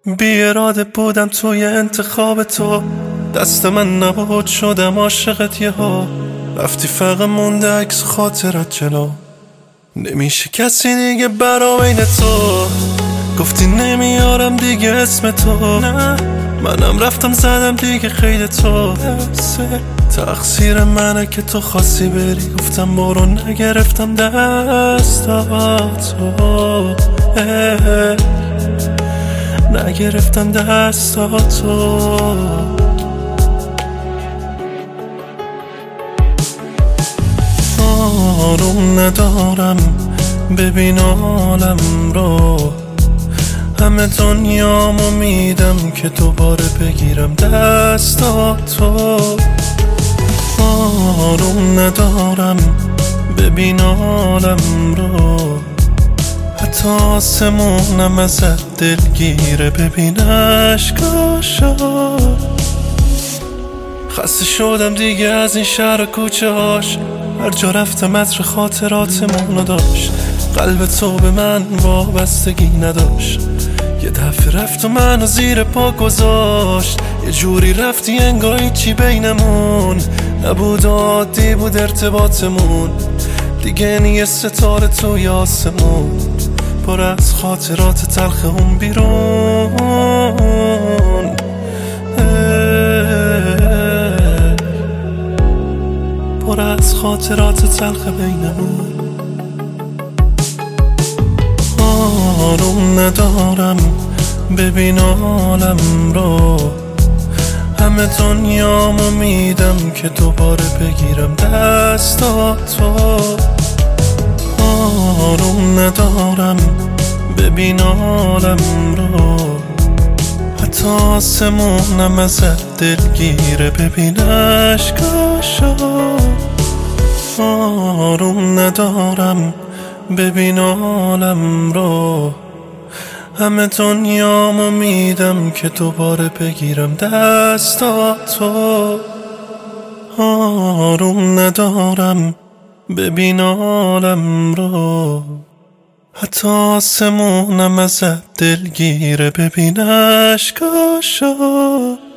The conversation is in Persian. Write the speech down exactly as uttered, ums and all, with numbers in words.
بی اراده بودم توی انتخاب تو، دست من نبود شدم عاشقت یه ها. رفتی فقط مونده عکس خاطرت جلو، نمیشه کسی دیگه برا بین تو. گفتی نمیارم دیگه اسم تو، نه منم رفتم زدم دیگه خیلی تو. تقصیر منه که تو خواستی بری، گفتم برو نگرفتم دستاتو، نگرفتم دستاتو. آروم ندارم ببین عالم رو، همه دنیامو میدم که دوباره بگیرم دستاتو. آروم ندارم ببین عالم رو، حتی آسمونم ازت دلگیره ببین عشقاشو. خسته شدم دیگه از این شهر و کوچه هاش، هر جا رفتم عطر خاطراتمونو داشت. قلب تو به من وابستگی نداشت، یه دفعه رفت و منو زیر پا گذاشت. یه جوری رفتی انگار چی بینمون نبود، عادی بود ارتباطمون، دیگه نیه ستاره توی آسمون، پر از خاطرات تلخ اون بیرون. پر از خاطرات تلخ بینمون. آروم ندارم ببین عالم رو، همه دنیامو میدم که دوباره بگیرم دستاتو. آروم ندارم ببین عالم رو، حتی آسمونم ازت دلگیره ببین عشقاشو. آروم ندارم ببین عالم رو، همه دنیامو میدم که دوباره بگیرم دستاتو. آروم ندارم ببین عالم رو، حتی آسمونم ازت دلگیره ببین عشقاشو.